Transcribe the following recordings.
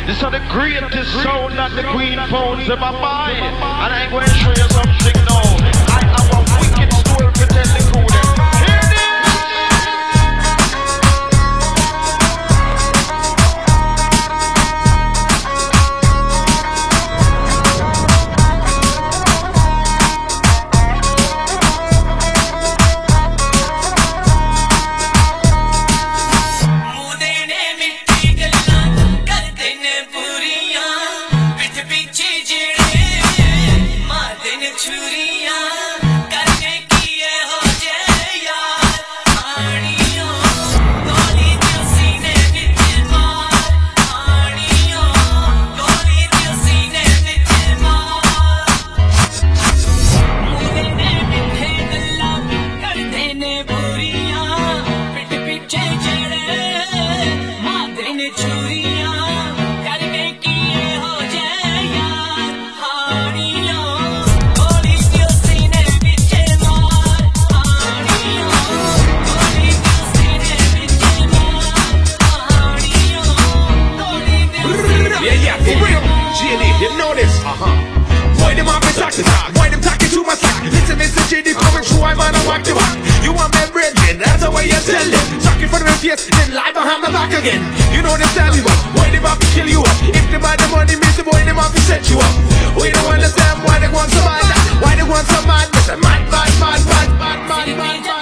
This is the greatest sound that the Queen phones in my mind. And I'm going to show you something now. I have a wicked story to tell the crew them. Hear this! Then lie behind my back again. You know them tell me what? Why they want to kill you up? If they buy the money, miss the boy, they want to set you up. We don't understand why they want so mad. Why they want so mad? Miss a mad, mad, mad, mad, mad, mad, mad, mad.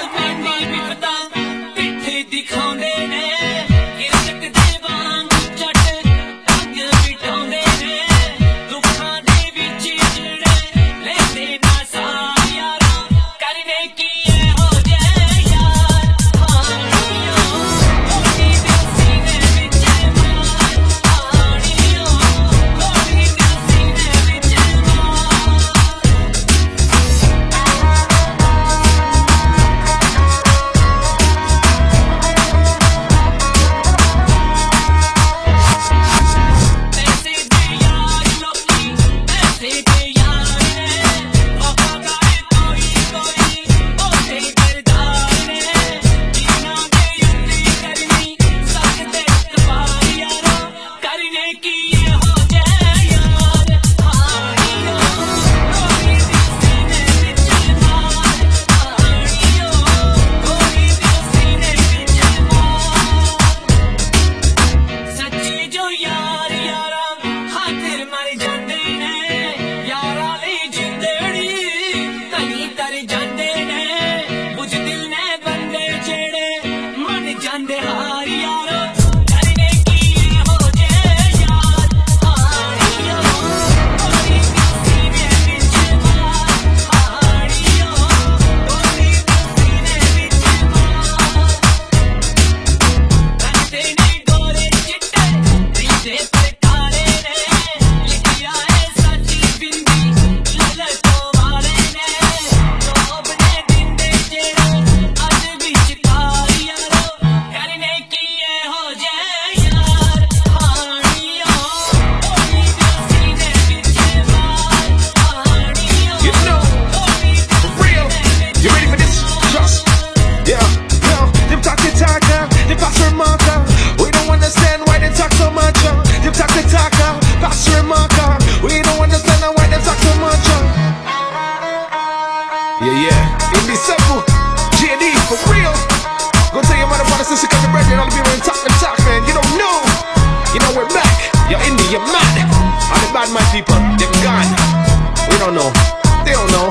My people, they're gone. We don't know. They don't know.